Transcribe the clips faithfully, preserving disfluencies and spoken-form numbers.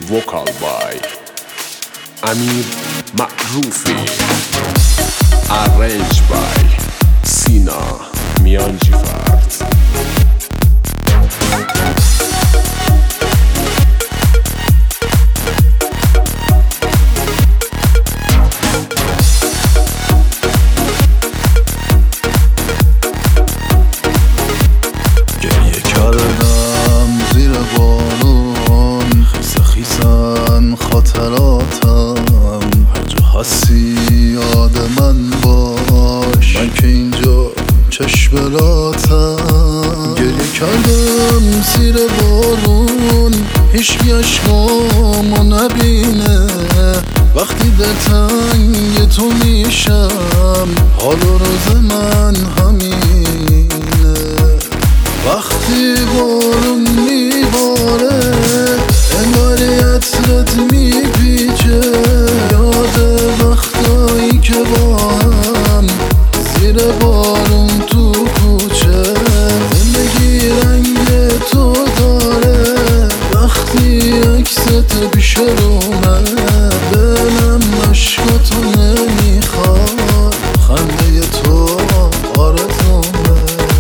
vocal by Amir Ma'rufi, arranged by Sina Mianjifard. خاطراتم هر جا هستی یاد من باش، من که اینجا چشملاتم. گریه کردم زیر بارون، هیچکی عشقامو نبینه. وقتی در تنگ تو میشم، حال و روز من همینه. وقتی بارون میباره انگاری عطرت میپیچه، یاد وقتایی که با هم زیر بارون تو کوچه. زندگی رنگ تو داره وقتی عکست پیش رومه. دلم عشقاتو نمیخواد، خنده تو آرزومه.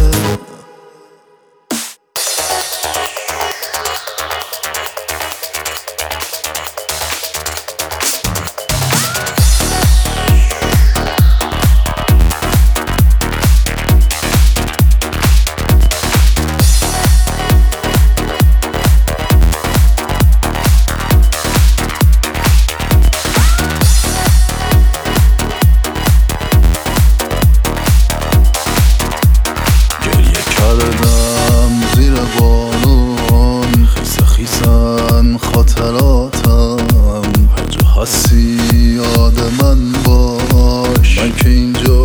زیر بارون خیس خیسن خاطراتم، هر جا هستی یاد من باش، من که اینجا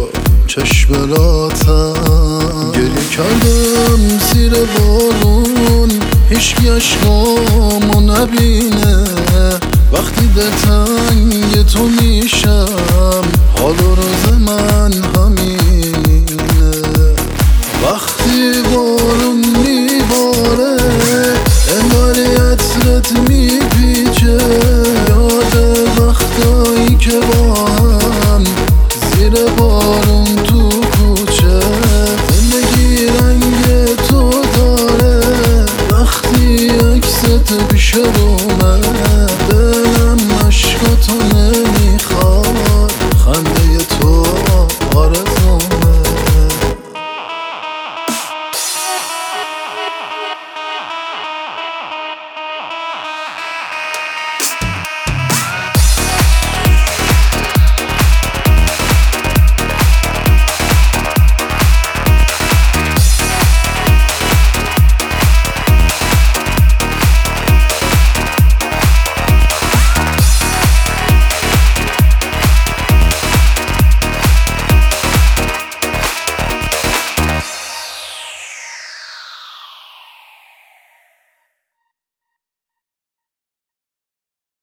چشملاتم. گریه کردم زیر بارون، هیچکی عشقامو نبینه. وقتی در تنگ تو میشم، حال و روز من همینه. وقتی بارون میباره انگاری عطرت میپیچه، یاد وقتایی که با هم زیر بارون تو کوچه. زندگی رنگ تو داره وقتی عکست پیش رومه.